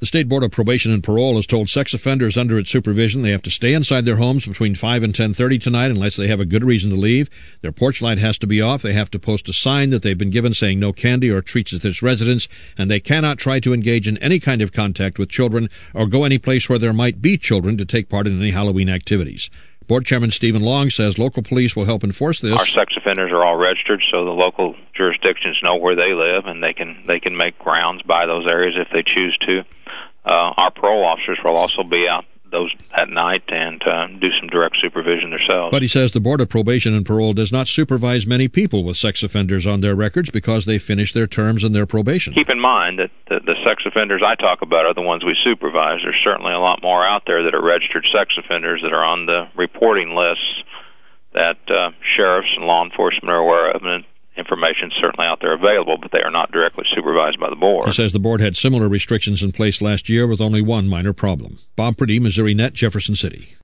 The State Board of Probation and Parole has told sex offenders under its supervision they have to stay inside their homes between 5 and 10:30 tonight unless they have a good reason to leave. Their porch light has to be off. They have to post a sign that they've been given saying no candy or treats at this residence, and they cannot try to engage in any kind of contact with children or go any place where there might be children to take part in any Halloween activities. Board Chairman Stephen Long says local police will help enforce this. Our sex offenders are all registered, so the local jurisdictions know where they live, and they can make rounds by those areas if they choose to. Our parole officers will also be out those at night and do some direct supervision themselves. But he says the Board of Probation and Parole does not supervise many people with sex offenders on their records because they finish their terms and their probation. Keep in mind that the sex offenders I talk about are the ones we supervise. There's certainly a lot more out there that are registered sex offenders that are on the reporting lists that sheriffs and law enforcement are aware of, and information is certainly out there available, but they are not directly supervised by the board. He says the board had similar restrictions in place last year with only one minor problem. Bob Priddy, Missouri Net, Jefferson City.